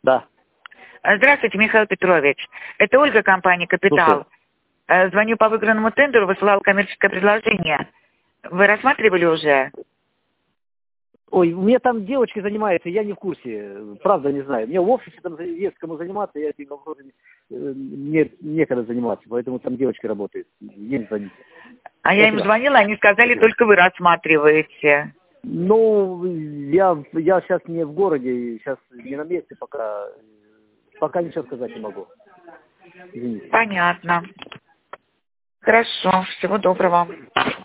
Да. Здравствуйте, Михаил Петрович. Это Ольга, компания «Капитал». Звоню по выигранному тендеру, высылал коммерческое предложение. Вы рассматривали уже? Ой, у меня там девочки занимаются, я не в курсе. Правда не знаю. Мне в офисе там есть кому заниматься, я этим вопросами мне некогда заниматься, поэтому там девочки работают. Ей не звоните. А я им звонила, они сказали, только вы рассматриваете. Ну, я сейчас не в городе, сейчас не на месте, пока ничего сказать не могу. Извините. Понятно. Хорошо, всего доброго.